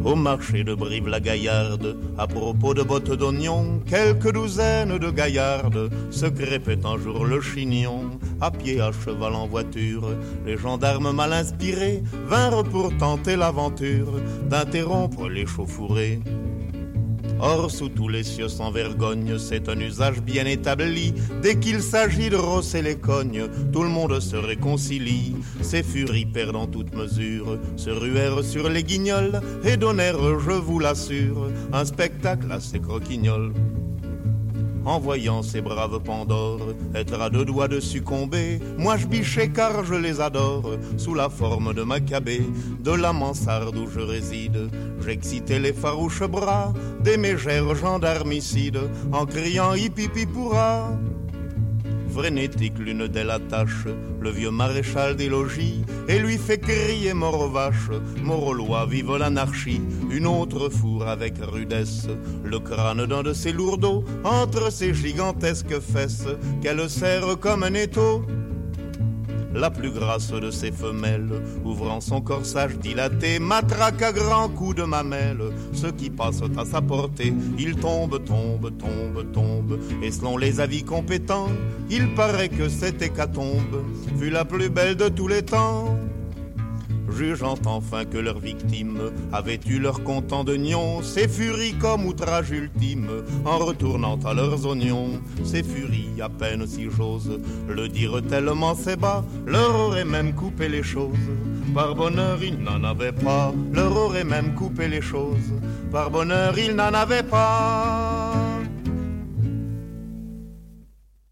Au marché de Brive-la-Gaillarde, à propos de bottes d'oignons, quelques douzaines de gaillardes se crêpaient un jour le chignon. À pied, à cheval, en voiture, les gendarmes mal inspirés vinrent pour tenter l'aventure d'interrompre l'échauffourée. Or, sous tous les cieux sans vergogne, c'est un usage bien établi. Dès qu'il s'agit de rosser les cognes, tout le monde se réconcilie. Ces furies perdant toute mesure se ruèrent sur les guignols et donnèrent, je vous l'assure, un spectacle assez croquignol. En voyant ces braves Pandores être à deux doigts de succomber, moi je bichais car je les adore, sous la forme de Maccabée. De la mansarde où je réside, j'excitais les farouches bras des mégères gendarmicides, en criant hip-hip-hip-hourra. Frénétique, l'une d'elles attache le vieux maréchal des logis et lui fait crier mort aux vaches, mort aux lois, vive l'anarchie. Une autre fourre avec rudesse le crâne d'un de ses lourdeaux entre ses gigantesques fesses qu'elle serre comme un étau. La plus grasse de ses femelles, ouvrant son corsage dilaté, matraque à grands coups de mamelle ceux qui passent à sa portée. Il tombe, et selon les avis compétents, il paraît que cette hécatombe fut la plus belle de tous les temps. Jugeant enfin que leurs victimes avaient eu leur comptant de nions, ces furies comme outrage ultime, en retournant à leurs oignons, ces furies, à peine si j'ose le dire tellement c'est bas, leur auraient même coupé les choses. Par bonheur, ils n'en avaient pas, leur auraient même coupé les choses. Par bonheur, ils n'en avaient pas.